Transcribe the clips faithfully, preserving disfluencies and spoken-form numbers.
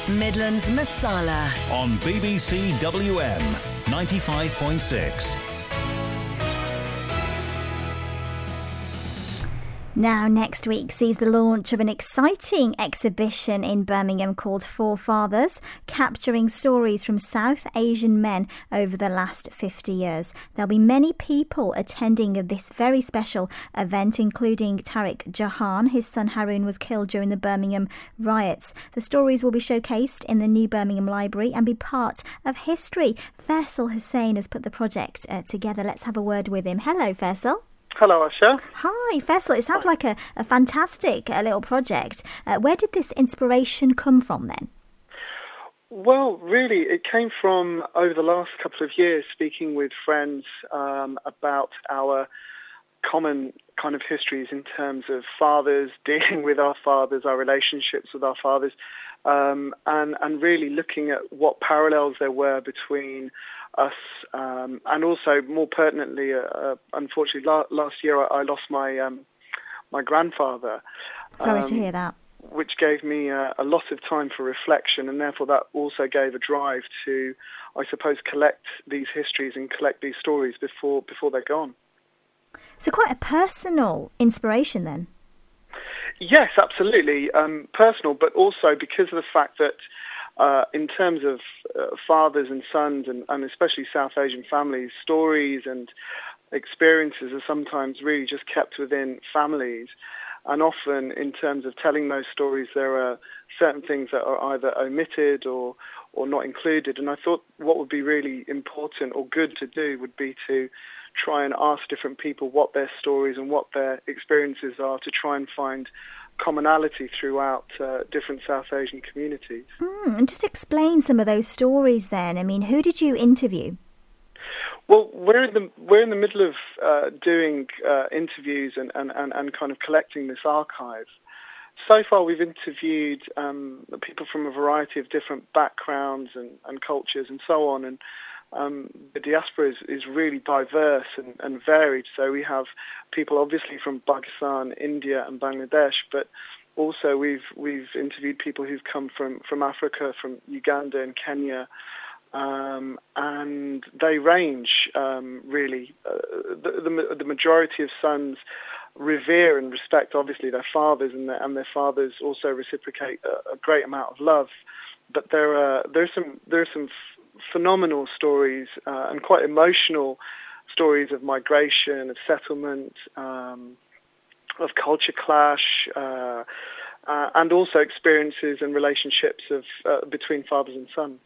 Midlands Masala on B B C W M ninety-five point six. Now, next week sees the launch of an exciting exhibition in Birmingham called Forefathers, capturing stories from South Asian men over the last fifty years. There'll be many people attending this very special event, including Tariq Jahan. His son Haroon was killed during the Birmingham riots. The stories will be showcased in the new Birmingham Library and be part of history. Faisal Hussain has put the project uh, together. Let's have a word with him. Hello, Faisal. Hello, Asha. Hi, Faisal. It sounds like a, a fantastic uh, little project. Uh, where did this inspiration come from then? Well, really, it came from over the last couple of years speaking with friends um, about our common kind of histories in terms of fathers, dealing with our fathers, our relationships with our fathers, um, and, and really looking at what parallels there were between us, um, and also more pertinently, uh, uh, unfortunately, la- last year I, I lost my um, my grandfather. Sorry um, to hear that. Which gave me uh, a lot of time for reflection, and therefore that also gave a drive to, I suppose, collect these histories and collect these stories before before they're gone. So quite a personal inspiration then. Yes, absolutely. Um, personal, but also because of the fact that Uh, in terms of uh, fathers and sons, and, and especially South Asian families, stories and experiences are sometimes really just kept within families. And often in terms of telling those stories, there are certain things that are either omitted or, or not included. And I thought what would be really important or good to do would be to try and ask different people what their stories and what their experiences are, to try and find commonality throughout uh, different South Asian communities. Mm, and just explain some of those stories then. I mean, who did you interview? Well, we're in the we're in the middle of uh, doing uh, interviews and, and, and, and kind of collecting this archive. So far, we've interviewed um, people from a variety of different backgrounds and, and cultures and so on, and Um, the diaspora is, is really diverse and, and varied. So we have people obviously from Pakistan, India and Bangladesh, but also we've we've interviewed people who've come from, from Africa, from Uganda and Kenya, um, and they range um, really. Uh, the, the, the majority of sons revere and respect obviously their fathers, and their, and their fathers also reciprocate a, a great amount of love. But there are there's some there's some phenomenal stories uh, and quite emotional stories of migration, of settlement, um, of culture clash, uh, uh, and also experiences and relationships of uh, between fathers and sons.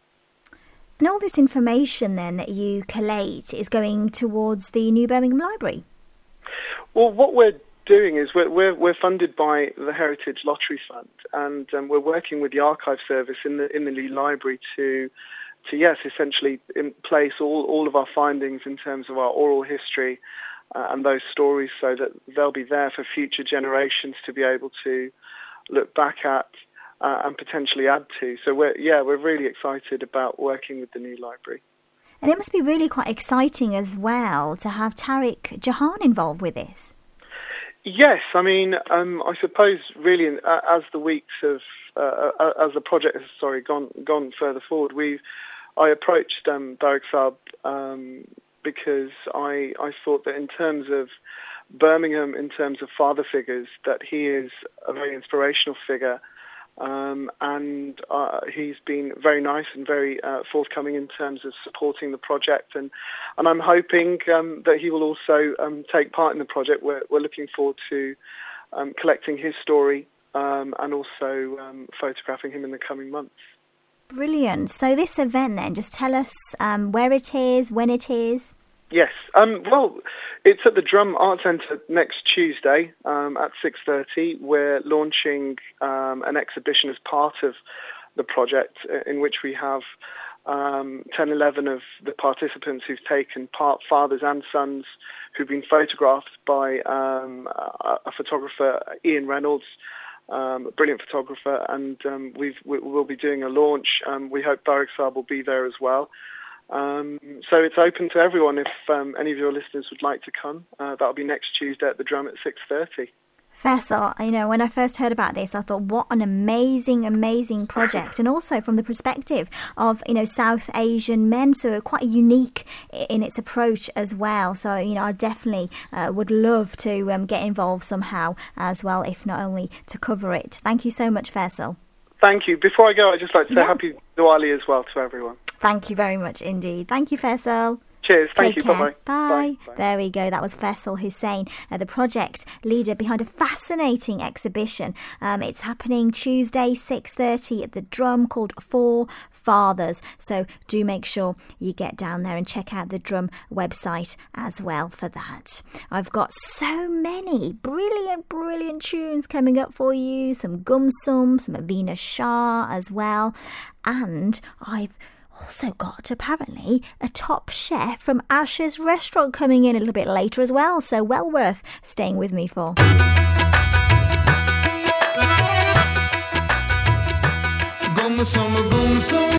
And all this information then that you collate is going towards the new Birmingham Library? Well, what we're doing is we're, we're, we're funded by the Heritage Lottery Fund, and um, we're working with the Archive Service in the in the new library to to, yes, essentially in place all, all of our findings in terms of our oral history uh, and those stories, so that they'll be there for future generations to be able to look back at uh, and potentially add to. So, we're, yeah, we're really excited about working with the new library. And it must be really quite exciting as well to have Tariq Jahan involved with this. Yes, I mean, um, I suppose really uh, as the weeks have, uh, uh, as the project has, sorry, gone gone further forward, we've I approached um, Tariq Saab um, because I, I thought that in terms of Birmingham, in terms of father figures, that he is a very inspirational figure, um, and uh, he's been very nice and very uh, forthcoming in terms of supporting the project, and, and I'm hoping um, that he will also um, take part in the project. We're, we're looking forward to um, collecting his story um, and also um, photographing him in the coming months. Brilliant. So this event then, just tell us um, where it is, when it is. Yes. Um, well, it's at the Drum Art Centre next Tuesday um, at six thirty. We're launching um, an exhibition as part of the project in which we have um, ten, eleven of the participants who've taken part, fathers and sons, who've been photographed by um, a, a photographer, Ian Reynolds, Um, a brilliant photographer, and um, we've, we, we'll be doing a launch. Um, we hope Tariq Saab will be there as well. Um, so it's open to everyone if um, any of your listeners would like to come. Uh, that'll be next Tuesday at the Drum at six thirty. Faisal, you know, when I first heard about this, I thought, what an amazing, amazing project. And also from the perspective of, you know, South Asian men, so quite unique in its approach as well. So, you know, I definitely uh, would love to um, get involved somehow as well, if not only to cover it. Thank you so much, Faisal. Thank you. Before I go, I'd just like to say yeah. happy Diwali as well to everyone. Thank you very much indeed. Thank you, Faisal. Cheers. Thank Take you. Care. Bye-bye. Bye. Bye. There we go. That was Faisal Hussain, uh, the project leader behind a fascinating exhibition. Um, it's happening Tuesday, six thirty at the Drum, called Four Fathers. So do make sure you get down there and check out the Drum website as well for that. I've got so many brilliant, brilliant tunes coming up for you. Some Gumsum, some Avina Shah as well. And I've also got, apparently, a top chef from Ash's restaurant coming in a little bit later as well, so well worth staying with me for.